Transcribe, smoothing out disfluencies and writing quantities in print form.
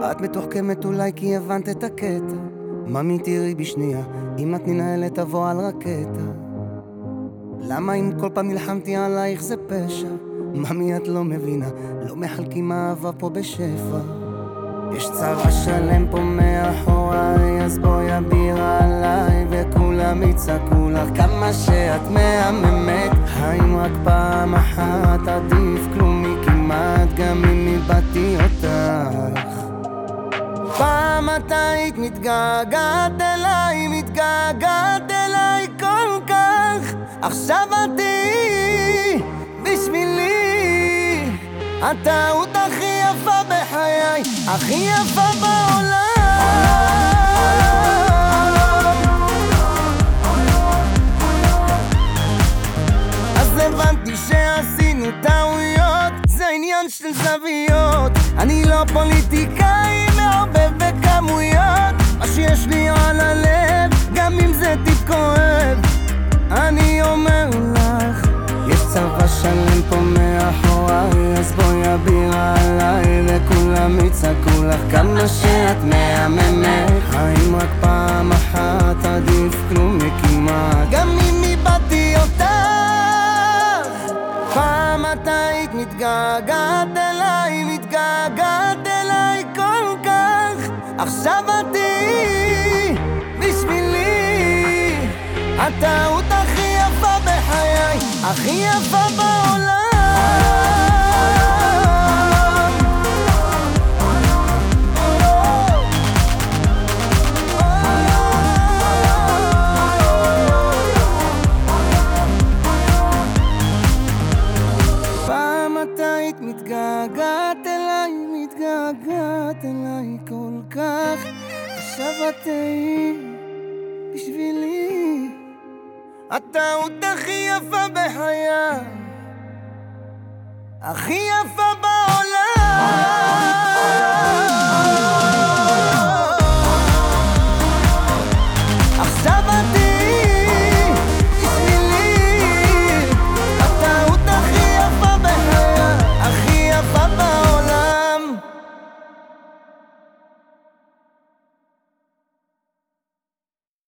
את מתוחכמת אולי כי הבנת את הקטע. ממי תראי בשנייה, אם את ננהלת תבוא על רקטה. למה אם כל פעם נלחמתי עלייך זה פשע? ממי את לא מבינה, לא מחלקים אהבה פה בשפע. יש צבא שלם פה מאחוריי, אז בואי אבירה עליי וכולם יצעקו לך כמה שאת מהממת. האם רק פעם אחת עדיף כלום מכמעט, גם אם איבדתי אותך. פעם את היית מתגעגעת אליי, מתגעגעת אליי כל כך. עכשיו את תהיי בשבילי הטעות הכי יפה בחיי, הכי יפה בעולם. אז הבנתי שעשינו טעויות, זה עניין של זוויות. אני לא פוליטיקאי מעובב בכמויות, מה שיש לי על הלב, גם אם זה טיפ כואב. אני אומר לך, יש צבא שלם פה מאחוריי, אז בואי אבירה עליי וכולם יצעקו לך כמה שאת מהממת. האם רק פעם אחת עדיף כלום מכמעט, גם אם איבדתי אותך. פעם את היית מתגעגעת אליי, מתגעגעת אליי כל כך. עכשיו את תהיי בשבילי הטעות הכי יפה בחיי, הכי יפה בעולם. פעם את היית מתגעגעת אליי, מתגעגעת אליי כל כך. עכשיו את תהיי בשבילי הטעות הכי יפה בחיי, הכי יפה בעולם.